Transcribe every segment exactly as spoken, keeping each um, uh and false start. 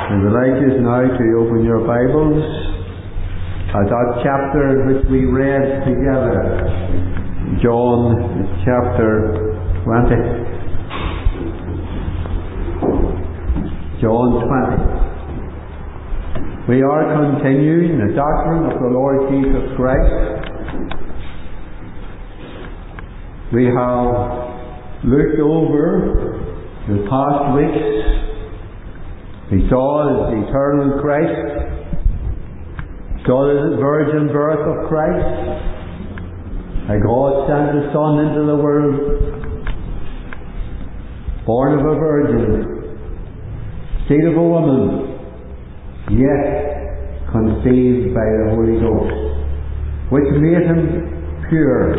I would like you now to open your Bibles at that chapter which we read together, John chapter twenty. John twenty. We are continuing the doctrine of the Lord Jesus Christ. We have looked over the past weeks. We saw the eternal Christ, saw the virgin birth of Christ, how God sent the Son into the world, born of a virgin, seed of a woman, yet conceived by the Holy Ghost, which made him pure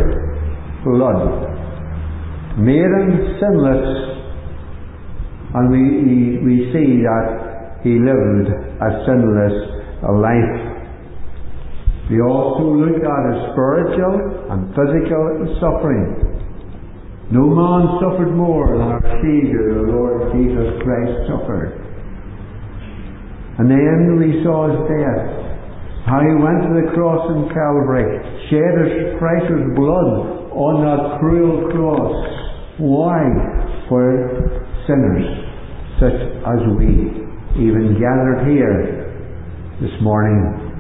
blood, made him sinless. And we, we, we see that he lived a sinless life. We also look at his spiritual and physical suffering. No man suffered more than our Saviour, the Lord Jesus Christ, suffered. And then we saw his death, how he went to the cross in Calvary, shed his precious blood on that cruel cross. Why? For sinners such as we, even gathered here this morning.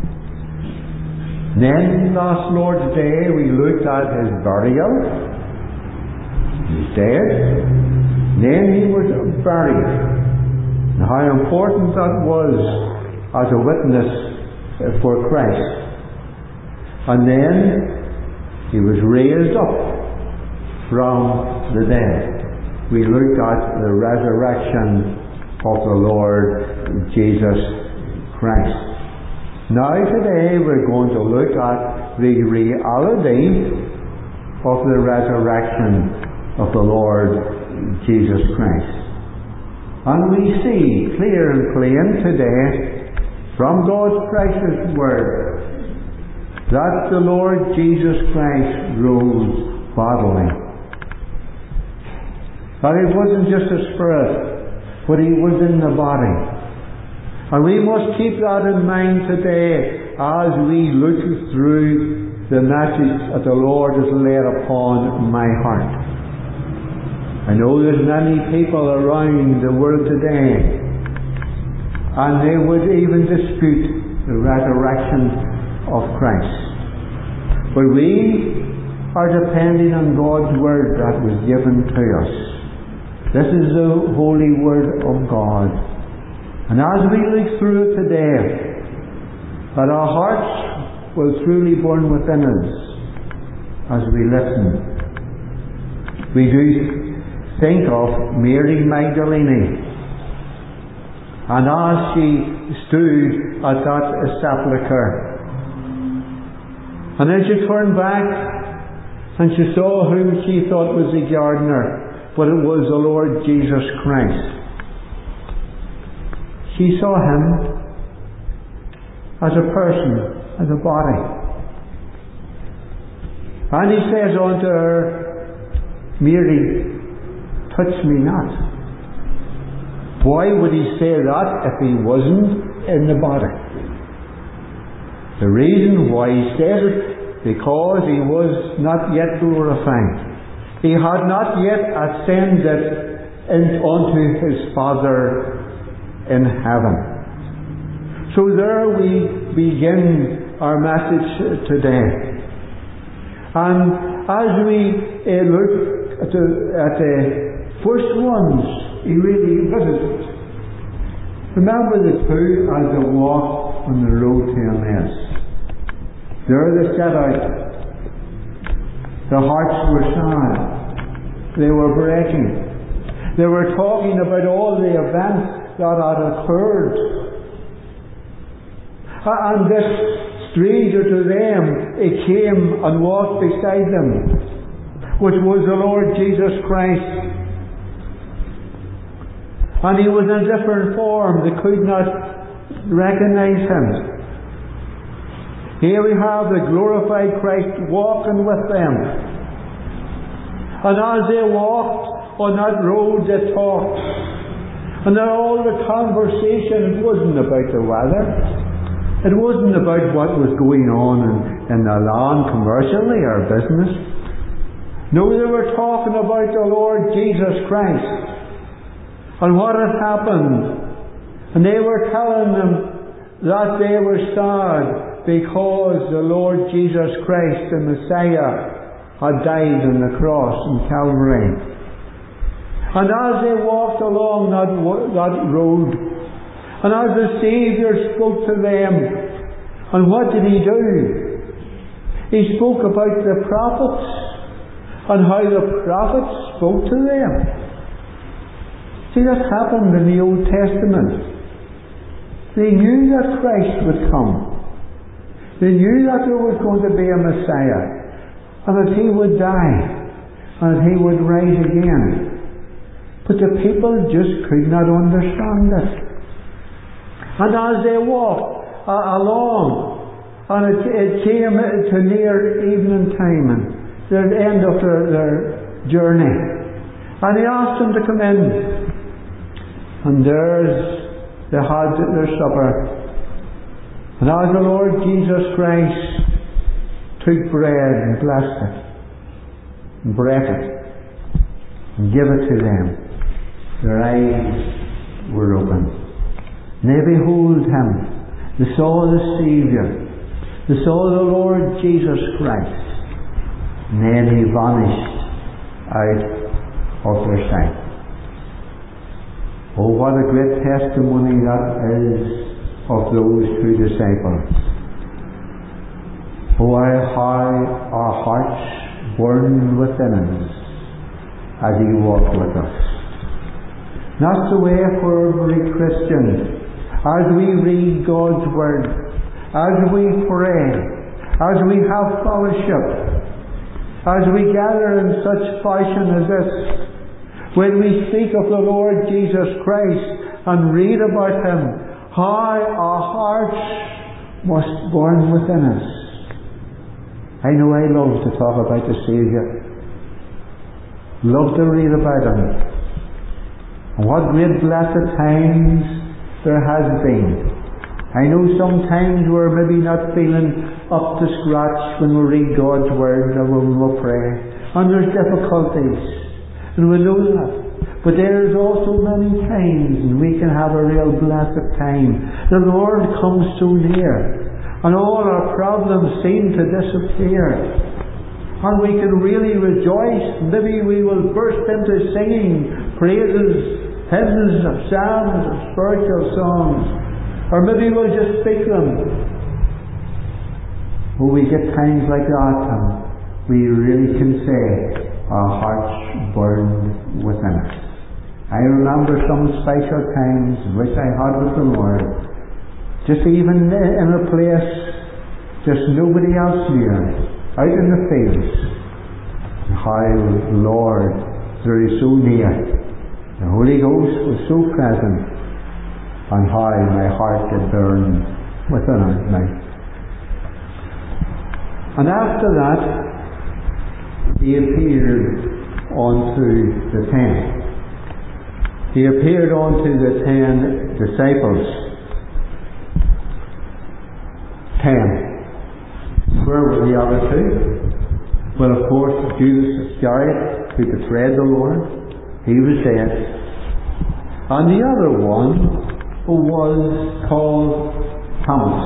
Then last Lord's Day we looked at his burial. He's dead. Then he was buried. And how important that was as a witness for Christ. And then he was raised up from the dead. We looked at the resurrection of the Lord Jesus Christ. Now today we're going to look at the reality of the resurrection of the Lord Jesus Christ. And we see clear and plain today from God's precious Word that the Lord Jesus Christ rose bodily. That he wasn't just a spirit, but he was in the body. And we must keep that in mind today as we look through the message that the Lord has laid upon my heart. I know there's many people around the world today, and they would even dispute the resurrection of Christ. But we are depending on God's Word that was given to us. This is the holy Word of God. And as we look through it today, that our hearts will truly burn within us as we listen. We do think of Mary Magdalene, and as she stood at that sepulchre, and then she turned back and she saw whom she thought was the gardener, but it was the Lord Jesus Christ. She saw him as a person, as a body. And he says unto her, Mary, touch me not. Why would he say that if he wasn't in the body? The reason why he said it, because he was not yet glorified. He had not yet ascended in, unto his Father in heaven. So there we begin our message today. And as we uh, look at the, at the first ones he really visited, remember the two as they walked on the road to Emmaus. There they set out. Their hearts were sad. They were breaking. They were talking about all the events that had occurred. And this stranger to them, he came and walked beside them, which was the Lord Jesus Christ. And he was in a different form. They could not recognize him. Here we have the glorified Christ walking with them. And as they walked on that road, they talked. And then all the conversation wasn't about the weather. It wasn't about what was going on in, in the land commercially or business. No, they were talking about the Lord Jesus Christ and what had happened. And they were telling them that they were sad because the Lord Jesus Christ, the Messiah, had died on the cross in Calvary. And as they walked along that, that road, and as the Saviour spoke to them, and what did He do? He spoke about the prophets, and how the prophets spoke to them. See, that happened in the Old Testament. They knew that Christ would come. They knew that there was going to be a Messiah, and that He would die, and that He would rise again. But the people just could not understand it. And as they walked uh, along, and it, it came to near evening time, and the end of their, their journey, and He asked them to come in. And there's they had their supper. And as the Lord Jesus Christ took bread and blessed it, and broke it, and gave it to them, their eyes were opened. And they beheld Him. They saw the Saviour. They saw the Lord Jesus Christ. And then He vanished out of their sight. Oh, what a great testimony that is of those two disciples. Oh, how our hearts burned within us as He walked with us. That's the way for every Christian. As we read God's Word, as we pray, as we have fellowship, as we gather in such fashion as this, when we speak of the Lord Jesus Christ and read about Him, how our hearts must burn within us. I know I love to talk about the Saviour. Love to read about Him. And what great blessed times there has been. I know sometimes we're maybe not feeling up to scratch when we read God's Word or when we pray. And there's difficulties. And we know that. But there is also many times when we can have a real blessed time. The Lord comes so near. And all our problems seem to disappear. And we can really rejoice. Maybe we will burst into singing praises, hymns, or psalms, or spiritual songs. Or maybe we'll just speak them. When we get times like that, and we really can say, our hearts burned within us. I remember some special times which I had with the Lord, just even in a place just nobody else near, out in the fields. And how, Lord, they're so near. The Holy Ghost was so present, and how my heart did burn within it now. And after that, He appeared unto the ten. He appeared unto the ten disciples. Ten. Where were the other two? Well, of course, Judas Iscariot, who betrayed the Lord, he was dead. And the other one was called Thomas.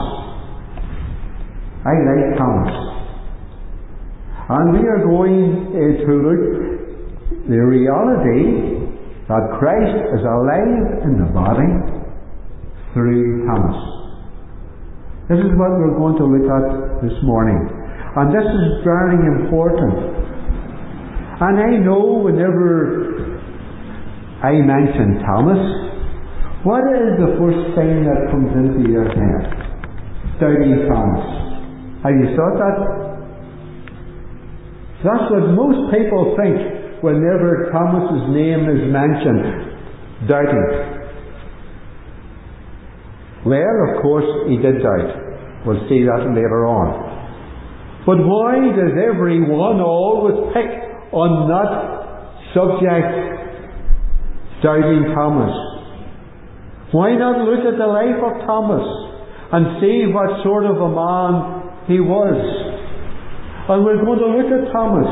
I like Thomas. And we are going uh, to look the reality that Christ is alive in the body through Thomas. This is what we're going to look at this morning. And this is very important. And I know whenever I mention Thomas, what is the first thing that comes into your head? Doubting Thomas. Have you thought that? That's what most people think whenever Thomas's name is mentioned. Doubting. Well, of course, he did doubt. We'll see that later on. But why does everyone always pick on that subject, doubting Thomas? Why not look at the life of Thomas and see what sort of a man he was? And we're going to look at Thomas,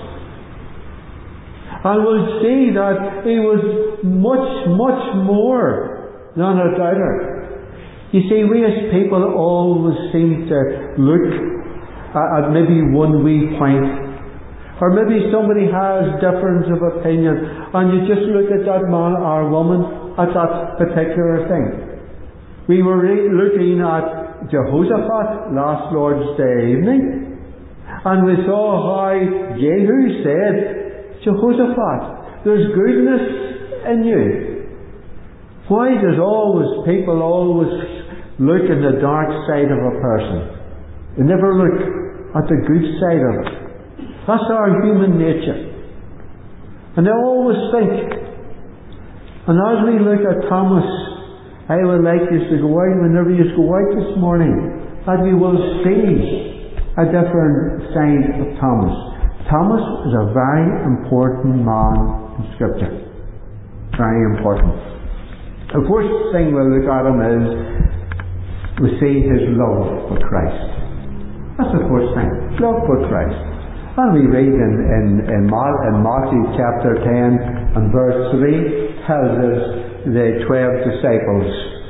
and we'll see that he was much, much more than a doubter. You see, we as people always seem to look at maybe one wee point, or maybe somebody has difference of opinion, and you just look at that man or woman at that particular thing. We were re- looking at Jehoshaphat last Lord's Day evening, and we saw how Jehu said, Jehoshaphat, there's goodness in you. Why does always people always look in the dark side of a person? They never look at the good side of it. That's our human nature. And they always think. And as we look at Thomas, I would like you to go out, whenever you go out this morning, that we will see a different side of Thomas. Thomas is a very important man in Scripture. Very important. The first thing we'll look at him is we see his love for Christ. That's the first thing. Love for Christ. And we read in, in, in, Matthew chapter ten and verse three, tells us the twelve disciples.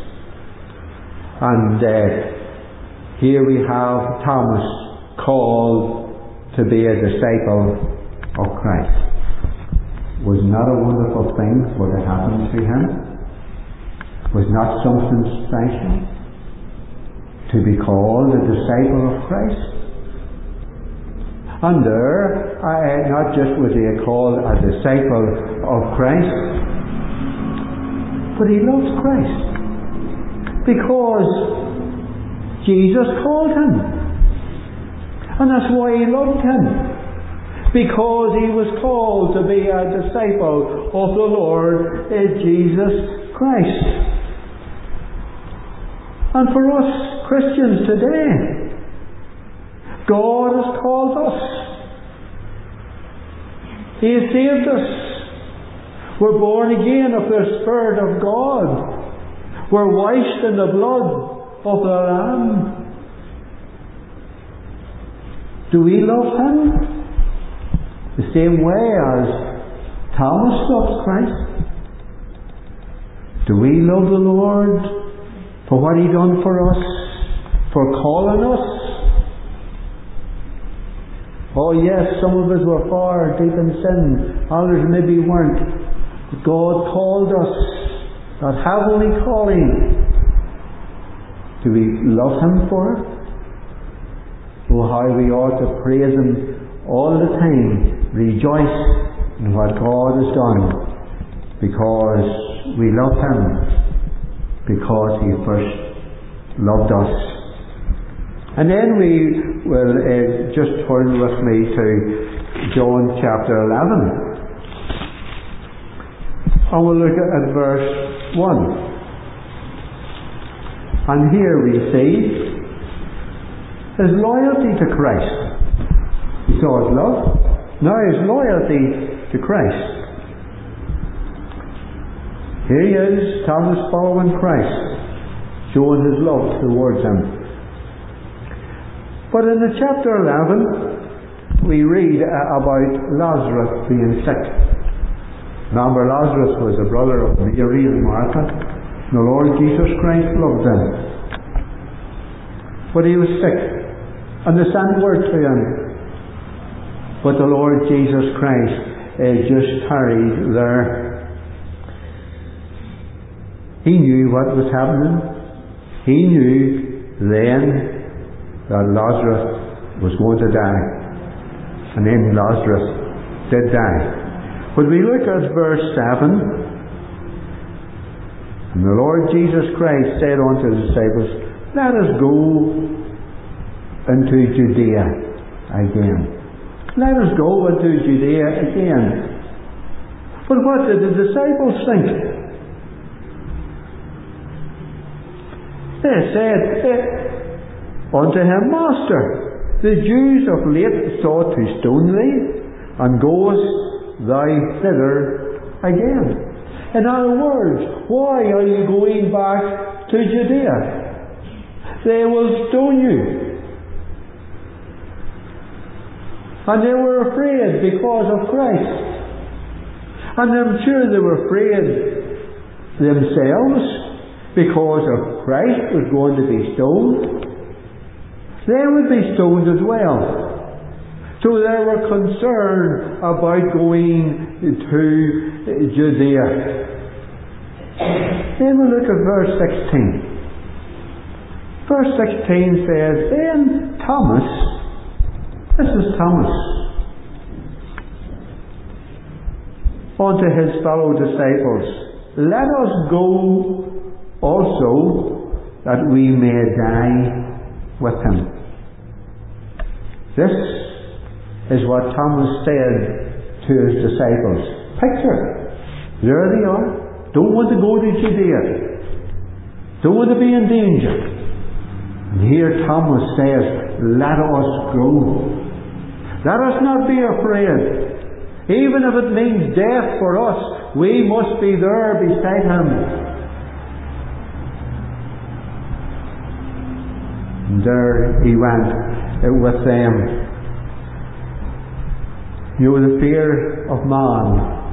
And uh, here we have Thomas called to be a disciple of Christ. Was not a wonderful thing what had happened to him? Was not something special to be called a disciple of Christ? And there, uh, not just was he called a disciple of Christ, but he loves Christ because Jesus called him. And that's why he loved him, because he was called to be a disciple of the Lord Jesus Christ. And for us Christians today, God has called us. He has saved us. We're born again of the Spirit of God. We're washed in the blood of the Lamb. Do we love Him the same way as Thomas loved Christ? Do we love the Lord for what He done for us, for calling us? Oh yes, some of us were far deep in sin, others maybe weren't. But God called us, that heavenly calling. Do we love Him for it? Oh, how we ought to praise Him all the time, rejoice in what God has done, because we love Him, because He first loved us. And then we will uh, just turn with me to John chapter eleven. And we'll look at, at verse one. And here we see his loyalty to Christ. You saw his love. Now his loyalty to Christ. Here he is, Thomas following Christ, showing his love towards him. But in the chapter eleven, we read uh, about Lazarus being sick. Remember, Lazarus was a brother of Mary and Martha. The Lord Jesus Christ loved him. But he was sick, and they sent word to him. But the Lord Jesus Christ uh, just tarried there. He knew what was happening. He knew then that Lazarus was going to die. And then Lazarus did die. But we look at verse seven. And the Lord Jesus Christ said unto the disciples, let us go into Judea again. Let us go into Judea again. But what did the disciples think? They said, eh, unto him, Master, the Jews of late sought to stone thee, and goest thou thither again? In other words, why are you going back to Judea? They will stone you. And they were afraid because of Christ. And I'm sure they were afraid themselves because of Christ was going to be stoned. They would be stoned as well. So they were concerned about going to Judea. Then we look at verse sixteen. Verse sixteen says, Then Thomas, this is Thomas, unto his fellow disciples, Let us go also, that we may die with him. This is what Thomas said to his disciples. Picture, there they are, don't want to go to Judea, don't want to be in danger. And here Thomas says, let us go. Let us not be afraid. Even if it means death for us, we must be there beside him. And there he went with them. You know, the fear of man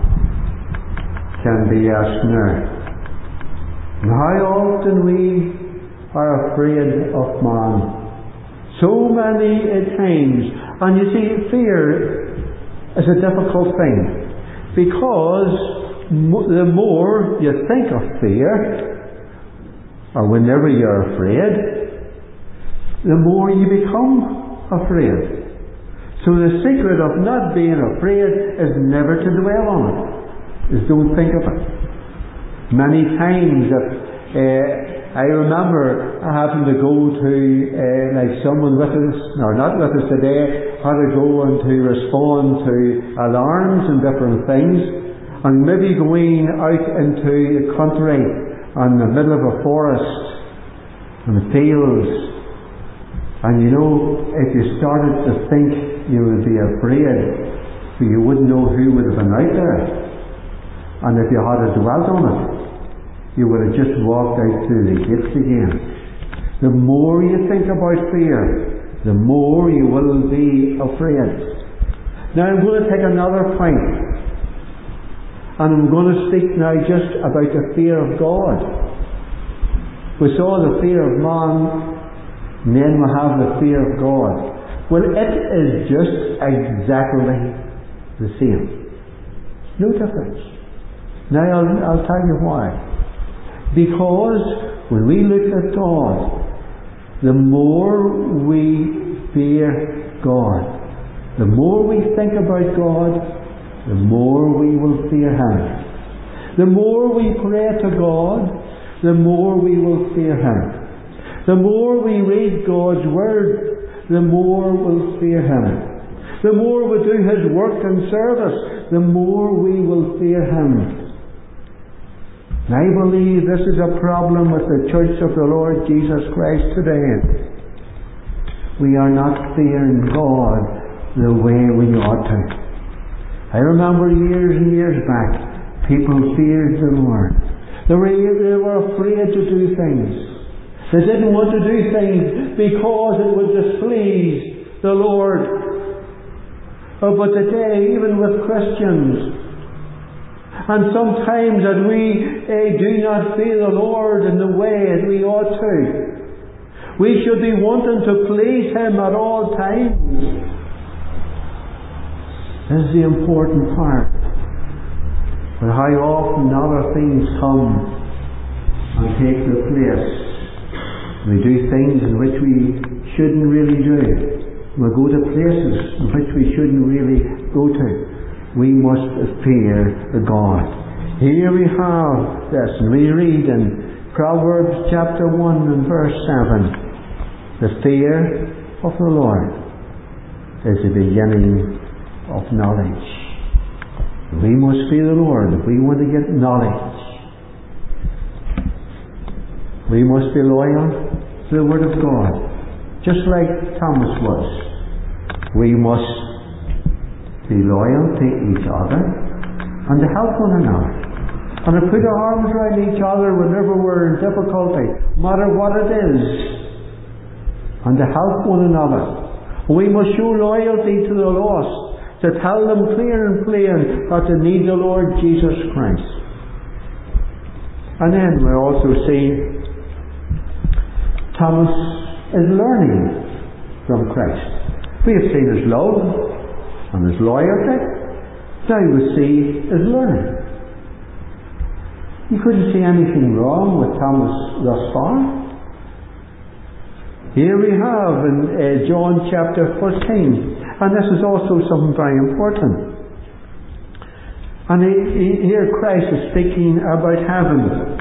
can be a snare. And how often we are afraid of man. So many times. And you see, fear is a difficult thing. Because the more you think of fear, or whenever you're afraid, the more you become afraid. So the secret of not being afraid is never to dwell on it. Is don't think of it. Many times that uh, I remember having to go to uh, like someone with us, or not with us today, had to go and to respond to alarms and different things, and maybe going out into the country in the middle of a forest and the fields. And you know, if you started to think, you would be afraid, but you wouldn't know who would have been out there. And if you had dwelt on it, you would have just walked out through the gates again. The more you think about fear, the more you will be afraid. Now I'm going to take another point, and I'm going to speak now just about the fear of God. We saw the fear of man, and then we have the fear of God. Well, it is just exactly the same. No difference. Now I'll, I'll tell you why. Because when we look at God, the more we fear God, the more we think about God, the more we will fear Him. The more we pray to God, the more we will fear Him. The more we read God's Word, the more we'll fear Him. The more we do His work and service, the more we will fear Him. And I believe this is a problem with the Church of the Lord Jesus Christ today. We are not fearing God the way we ought to. I remember years and years back, people feared the Lord. They were, they were afraid to do things. They didn't want to do things because it would displease the Lord. Oh, but today, even with Christians, and sometimes that we eh, do not fear the Lord in the way that we ought to, we should be wanting to please Him at all times. This is the important part. But how often other things come and take the place. We do things in which we shouldn't really do. We go to places in which we shouldn't really go to. We must fear God. Here we have this, and we read in Proverbs chapter one and verse seven, the fear of the Lord is the beginning of knowledge. We must fear the Lord if we want to get knowledge. We must be loyal to the Word of God, just like Thomas was. We must be loyal to each other and to help one another. And to put our arms around each other whenever we're in difficulty, no matter what it is, and to help one another. We must show loyalty to the lost, to tell them clear and plain that they need the Lord Jesus Christ. And then we also see Thomas is learning from Christ. We have seen his love and his loyalty. Now we see his learning. You couldn't see anything wrong with Thomas thus far. Here we have in uh, John chapter fourteen, and this is also something very important. And he, he, here Christ is speaking about heaven.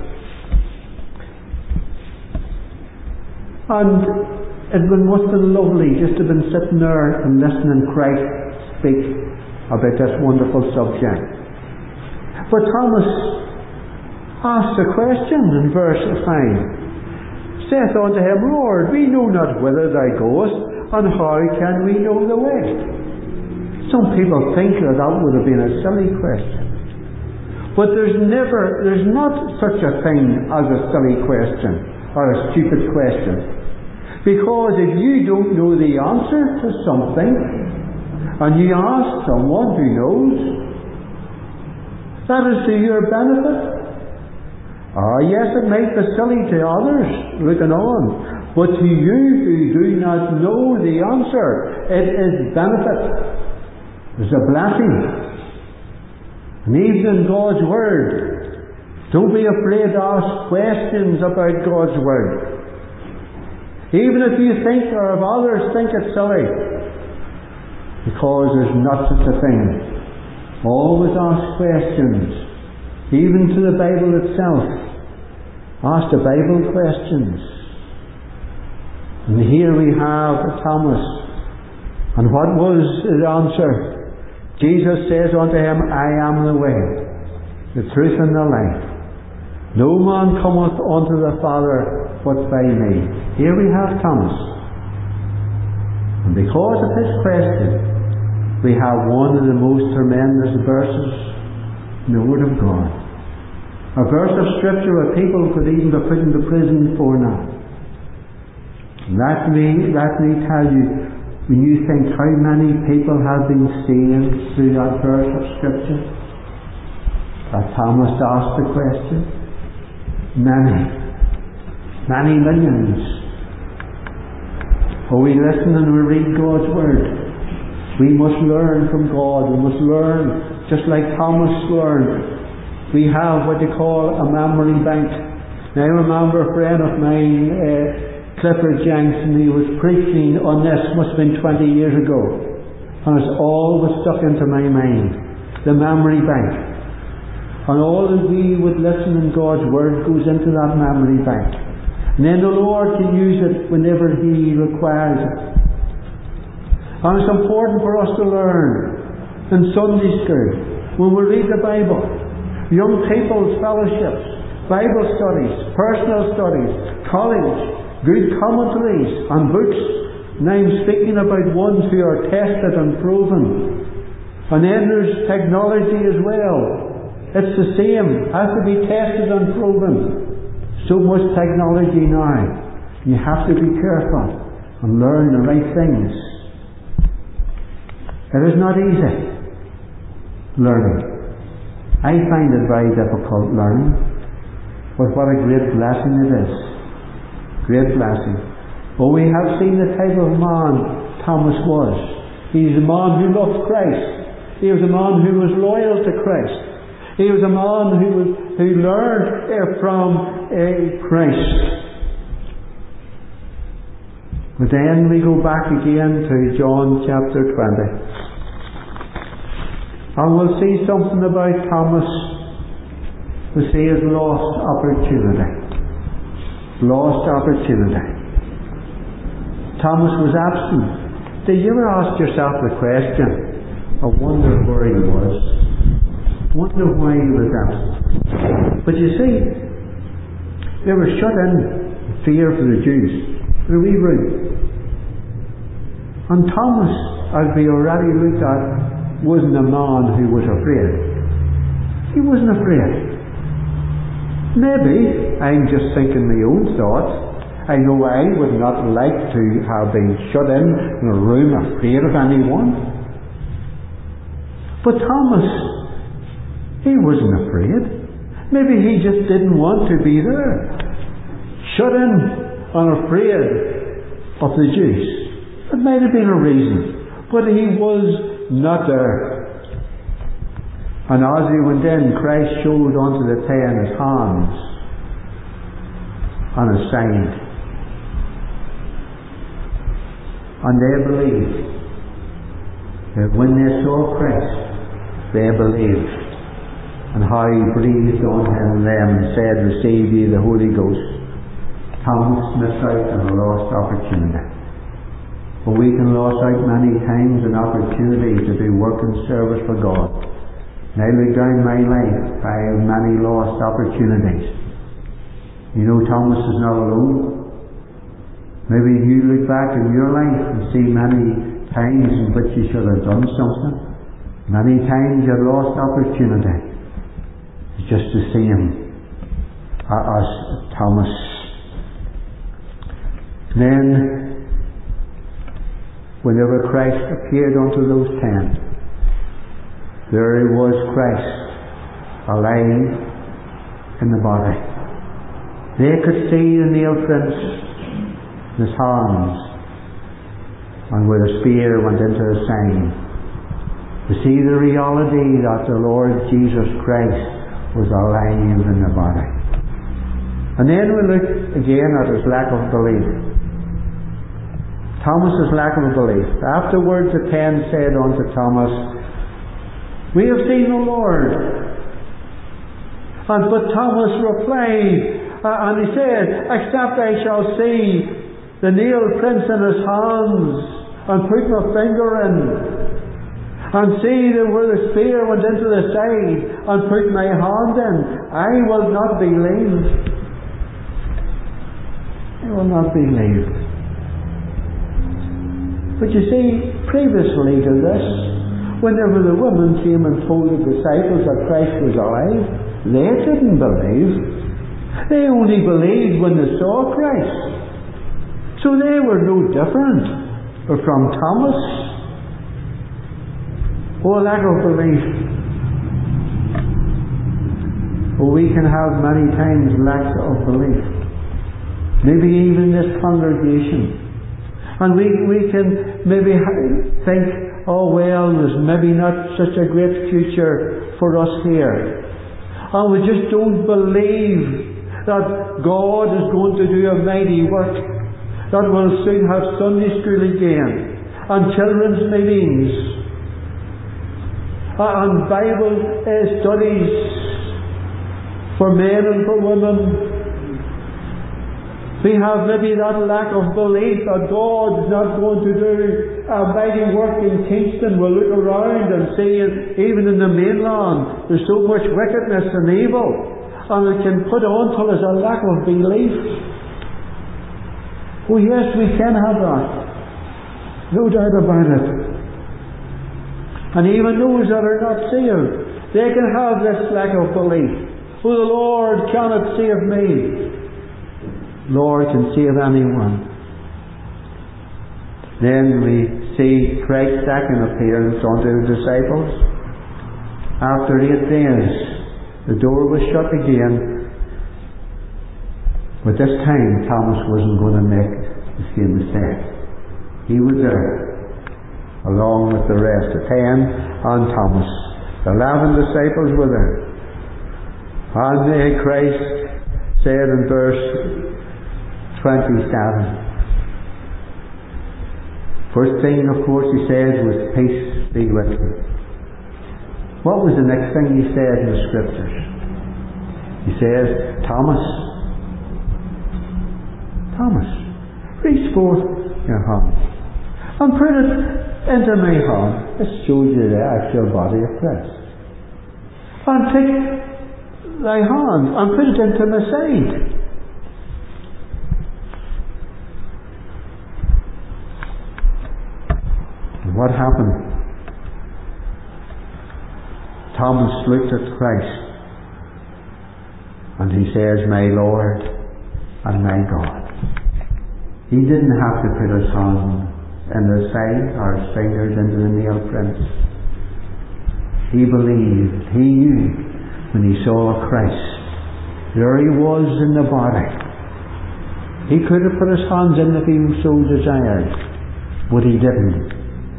And it must have been lovely just to have been sitting there and listening to Christ speak about this wonderful subject. But Thomas asked a question in verse five. Saith unto him, Lord, we know not whither thou goest, and how can we know the way? Some people think that that would have been a silly question. But there's never, there's not such a thing as a silly question, or a stupid question. Because if you don't know the answer to something, and you ask someone who knows, that is to your benefit. Ah, yes, it might be silly to others looking on, but to you who do not know the answer, it is benefit. It's a blessing. And even in God's Word, don't be afraid to ask questions about God's Word. Even if you think, or if others think it's silly, because there's not such a thing. Always ask questions. Even to the Bible itself. Ask the Bible questions. And here we have Thomas. And what was his answer? Jesus says unto him, I am the way, the truth and the life. No man cometh unto the Father but by me. Here we have Thomas. And because of his question, we have one of the most tremendous verses in the Word of God. A verse of Scripture that people could even be put into prison for now. Let me, let me tell you, when you think how many people have been saved through that verse of Scripture, that Thomas asked the question, many, many millions. Oh, we listen and we read God's Word. We must learn from God. We must learn just like Thomas learned. We have what they call a memory bank. Now I remember a friend of mine, uh, Clifford Jenks, and he was preaching on this, must have been twenty years ago. And it's always stuck into my mind. The memory bank. And all that we would listen in God's Word goes into that memory bank. And then the Lord can use it whenever He requires it. And it's important for us to learn in Sunday school, when we read the Bible. Young people's fellowships, Bible studies, personal studies, college, good commentaries and books. Now I'm speaking about ones who are tested and proven. And then there's technology as well. It's the same, has to be tested and proven. So much technology now. You have to be careful and learn the right things. It is not easy learning. I find it very difficult learning, but what a great blessing it is. Great blessing. Oh, we have seen the type of man Thomas was. He's a man who loved Christ. He was a man who was loyal to Christ. He was a man who was, who learned uh, from uh, Christ. But then we go back again to John chapter twenty. And we'll see something about Thomas. We see his lost opportunity. Lost opportunity. Thomas was absent. Did you ever ask yourself the question, I wonder where he was? Wonder why he was absent? But you see, they were shut in, fear for the Jews, in a wee room. And Thomas, as we already looked at, wasn't a man who was afraid. He wasn't afraid. Maybe I'm just thinking my own thoughts. I know I would not like to have been shut in in a room afraid of anyone. But Thomas, he wasn't afraid. Maybe he just didn't want to be there. Shut in and afraid of the Jews. It might have been a reason. But he was not there. And as he went in, Christ showed unto the ten his hands and his side. And they believed. That when they saw Christ, they believed. And how he breathed on them and said, receive ye the Holy Ghost. Thomas missed out on a lost opportunity. But we can lose out many times an opportunity to do work and service for God. And I look down my life, I have many lost opportunities. You know, Thomas is not alone. Maybe you look back in your life and see many times in which you should have done something. Many times you lost opportunity. It's just the same as Thomas. Then, whenever Christ appeared unto those ten, there was Christ alive in the body. They could see the nail prints in his hands, and where the spear went into his side. To see the reality that the Lord Jesus Christ was alive in the body. And then we look again at his lack of belief. Thomas's lack of belief. Afterwards the ten said unto Thomas, we have seen the Lord. And but Thomas replied, uh, and he said, except I shall see the nail prints in his hands, and put my finger in, and see that where the spear went into the side, and put my hand in, I will not believe. I will not believe. But you see, previously to this, whenever the women came and told the disciples that Christ was alive, they didn't believe. They only believed when they saw Christ. So they were no different from Thomas. Oh, lack of belief. Oh, we can have many times lack of belief. Maybe even this congregation. And we, we can maybe think, oh well, there's maybe not such a great future for us here. And we just don't believe that God is going to do a mighty work, that we'll soon have Sunday school again, and children's meetings, and Bible uh, studies for men and for women. We have maybe that lack of belief that God is not going to do a mighty work in Kingston. We'll look around and see, even in the mainland, there's so much wickedness and evil, and it can put on to us a lack of belief. Oh yes, we can have that. No doubt about it. And even those that are not saved, they can have this lack of belief. Oh, the Lord cannot save me. Lord can save anyone. Then we see Christ's second appearance unto the disciples. After eight days, the door was shut again. But this time, Thomas wasn't going to make the same mistake. He was there, along with the rest, the ten and Thomas. The eleven disciples were there. And uh, Christ said in verse twenty-seven. First thing, of course, he said was, peace be with you. What was the next thing he said in the Scriptures? He says, Thomas, Thomas, reach forth your hand and put it into my hand. This shows you the actual body of Christ. And take thy hand and put it into my side. What happened? Thomas looked at Christ And he says, my Lord and my God. He didn't have to put his hand in the side or his fingers into the nail prints. He believed, he knew when he saw Christ. There he was in the body. He could have put his hands in if he so desired, but he didn't.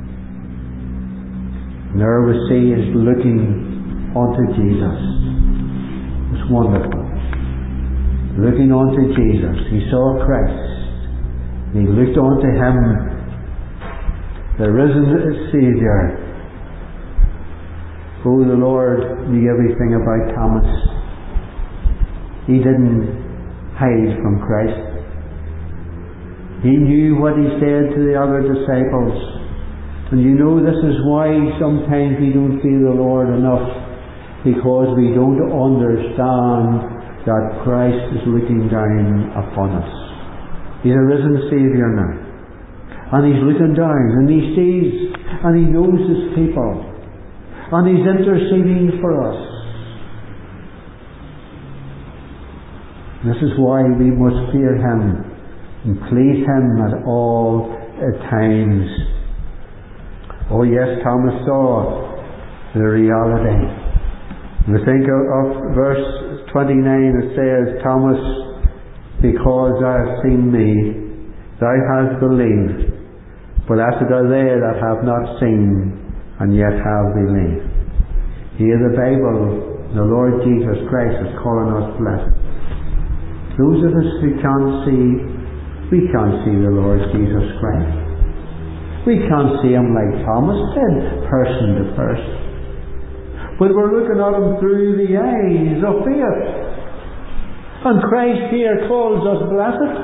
And there we see is looking unto Jesus. It's wonderful. Looking unto Jesus. He saw Christ. And he looked unto him, the risen Saviour. Oh, the Lord knew everything about Thomas. He didn't hide from Christ. He knew what he said to the other disciples. And you know, this is why sometimes we don't feel the Lord enough, because we don't understand that Christ is looking down upon us. He's a risen Saviour now. And he's looking down, and he sees, and he knows his people. And he's interceding for us. This is why we must fear him and please him at all times. Oh yes, Thomas saw the reality. We think of, of verse twenty-nine, it says, Thomas, because thou hast seen me, thou hast believed. But blessed are they that have not seen and yet have believed. Here the Bible, the Lord Jesus Christ is calling us blessed. Those of us who can't see, we can't see the Lord Jesus Christ. We can't see him like Thomas did, person to person. But we're looking at him through the eyes of faith. And Christ here calls us blessed.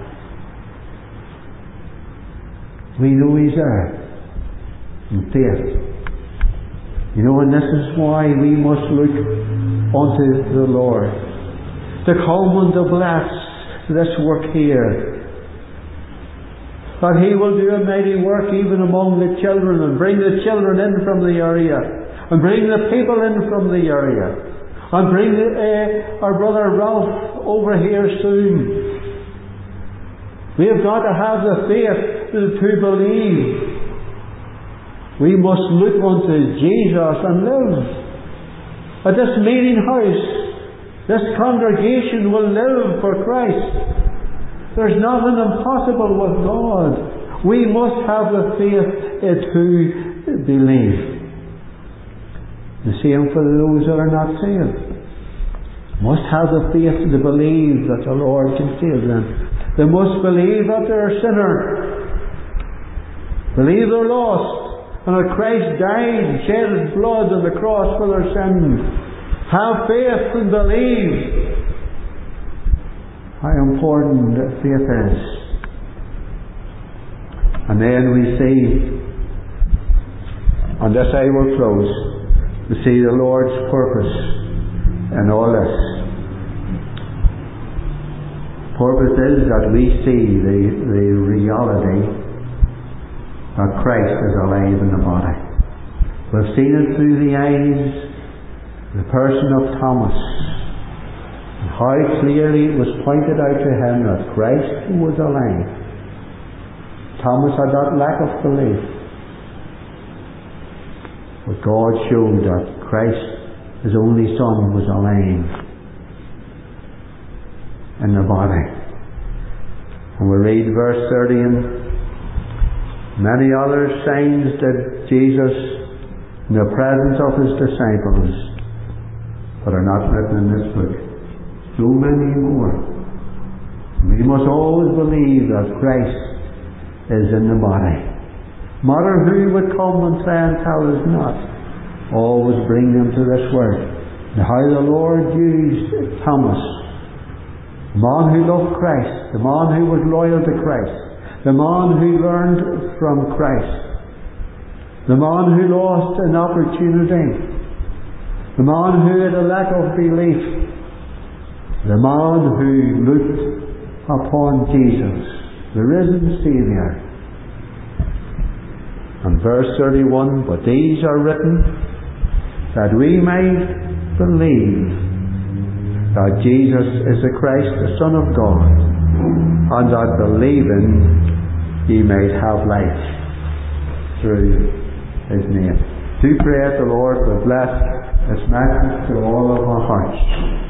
We know he's there in faith. You know, and this is why we must look unto the Lord to come and to bless this work here. That he will do a mighty work even among the children, and bring the children in from the area, and bring the people in from the area, and bring the, uh, our brother Ralph over here soon. We have got to have the faith to believe. We must look unto Jesus and live. At this meeting house, this congregation will live for Christ. There's nothing impossible with God. We must have the faith to believe. The same for those that are not saved. Must have the faith to believe that the Lord can save them. They must believe that they're a sinner. Believe they're lost, and that Christ died and shed his blood on the cross for their sins. Have faith and believe. How important faith is. And then we see, and this I will close, we see the Lord's purpose in all this. Purpose is that we see the, the reality that Christ is alive in the body. We've seen it through the eyes, the person of Thomas. How clearly it was pointed out to him that Christ was alive. Thomas had that lack of belief. But God showed that Christ, his only Son, was alive in the body. And we read verse thirty, and many other signs did Jesus in the presence of his disciples, but are not written in this book. So many more. We must always believe that Christ is in the body. No matter who would come and say and tell us not, always bring them to this word. And how the Lord used Thomas, the man who loved Christ, the man who was loyal to Christ, the man who learned from Christ, the man who lost an opportunity, the man who had a lack of belief, the man who looked upon Jesus, the risen Saviour. And verse thirty-one, but these are written that we might believe that Jesus is the Christ, the Son of God, and that believing ye may have life through his name. Do pray that the Lord will bless this message to all of our hearts.